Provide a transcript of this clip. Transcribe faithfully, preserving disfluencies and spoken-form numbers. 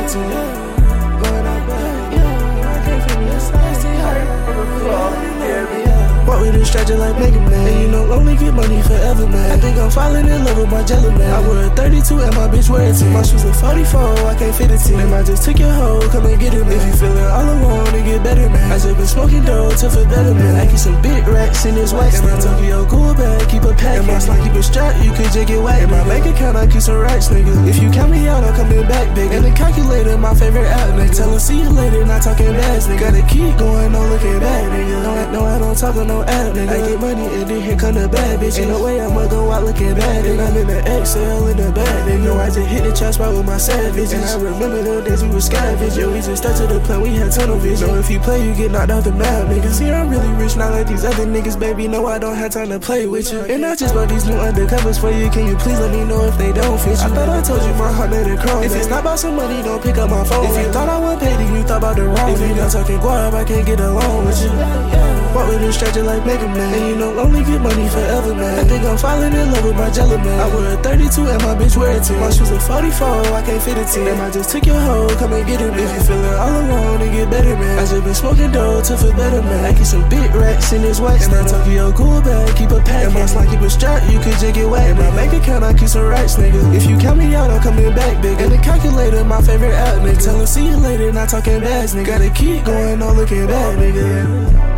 back to you. Going out back, yeah. I can't feel me, it's nasty, walk with a strategy like Mega Man. And you know, only get money forever, man. I think I'm falling in love with my jelly man. I wear a thirty-two and my bitch wear a ten. My shoes are forty-four, I can't fit a ten. And I just took your hoe, come and get it, man. If you feeling all alone, then get better, man. I just been smoking dope to feel better, man. I keep some big racks in this wax. And my Tokyo cool bag, keep a pack. And my slime keep a strap, you could just get whacked. In my bank account, I keep some racks, nigga. If you count me out, I'm coming back, big. And the calculator, my favorite app, nigga. Tell her see you later, not talking bass, nigga. Gotta keep going, no looking back, nigga. No, I, no, I don't talk on no app, nigga. I get money and then here come the bad bitch. Ain't no way I'ma go out looking bad, nigga. I'm in the X L in the bag, nigga. No, I just hit the trap spot with my savage. And I remember those days we was scavenging. Yeah, we just stuck to the plan, we had tunnel vision. So if you play, you get knocked off the map, niggas. Here I'm really rich, not like these other niggas, baby. No, I don't have time to play with you. And I just bought these new undercovers for you. Can you please let me know if they don't fit you? I thought I told you my heart made a cross. If it's not about some money, don't pick up my phone. If you thought I wasn't paid, then you thought about the wrong. If you not talking guap, I can't get along with you. Walk with a strategy like Mega Man. And you know, only get money forever, man. I think I'm falling in love with my jelly man. I wear a thirty-two and my bitch wear a ten. My shoes are forty-four, I can't fit a ten. And I just took your hoe, come and get it, man. If you feeling all alone, then get better, man. I just been smoking dope to feel better, man. I keep some big racks in this wax. And my Tokyo cool bag, keep a pack. And my slime keep a strap, you could just get whacked. In my bank account, I keep some racks, nigga. If you count me out, I'm coming back, big. And the calculator, my favorite app, nigga. Tell her see you later, not talking bass, nigga. Gotta keep going, no looking back, nigga.